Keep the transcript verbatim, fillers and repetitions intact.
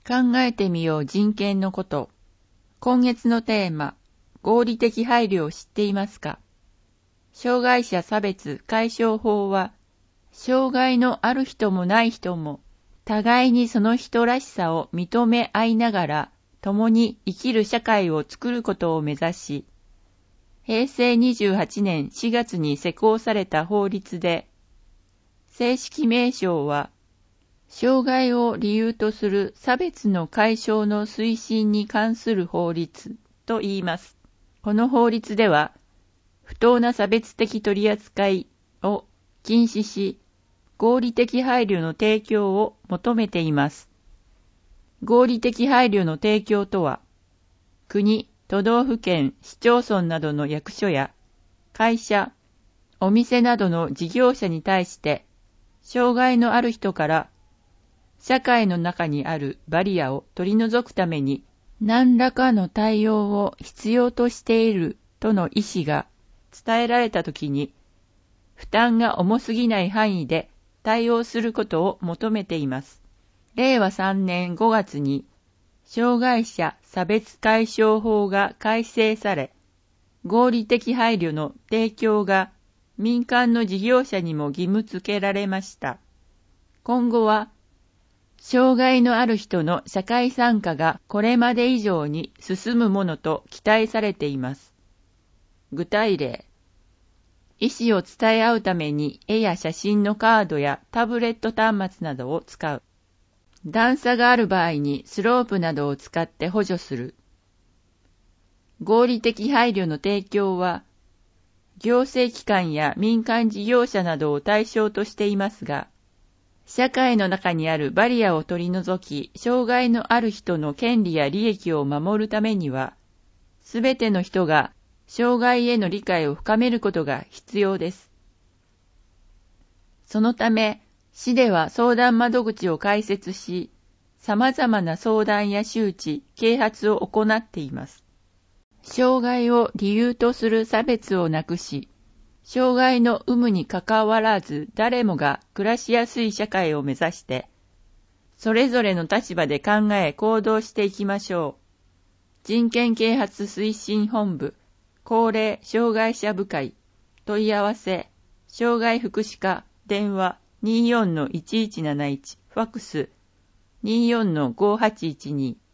考えてみよう人権のこと。今月のテーマ、合理的配慮を知っていますか？障害者差別解消法は、障害のある人もない人も、互いにその人らしさを認め合いながら、共に生きる社会を作ることを目指し、へいせいにじゅうはちねんしがつに施行された法律で、正式名称は、障害を理由とする差別の解消の推進に関する法律と言います。この法律では、不当な差別的取り扱いを禁止し、合理的配慮の提供を求めています。合理的配慮の提供とは、国、都道府県、市町村などの役所や会社、お店などの事業者に対して、障害のある人から社会の中にあるバリアを取り除くために何らかの対応を必要としているとの意思が伝えられたときに、負担が重すぎない範囲で対応することを求めています。れいわさんねんごがつに障害者差別解消法が改正され、合理的配慮の提供が民間の事業者にも義務付けられました。今後は、障害のある人の社会参加がこれまで以上に進むものと期待されています。具体例、意思を伝え合うために絵や写真のカードやタブレット端末などを使う。段差がある場合にスロープなどを使って補助する。合理的配慮の提供は、行政機関や民間事業者などを対象としていますが、社会の中にあるバリアを取り除き、障害のある人の権利や利益を守るためには、すべての人が障害への理解を深めることが必要です。そのため、市では相談窓口を開設し、様々な相談や周知、啓発を行っています。障害を理由とする差別をなくし、障害の有無にかかわらず誰もが暮らしやすい社会を目指して、それぞれの立場で考え行動していきましょう。人権啓発推進本部、高齢障害者部会、問い合わせ、障害福祉課、電話 にじゅうよんのいちいちなないち、ファックス にじゅうよんのごはちいちに。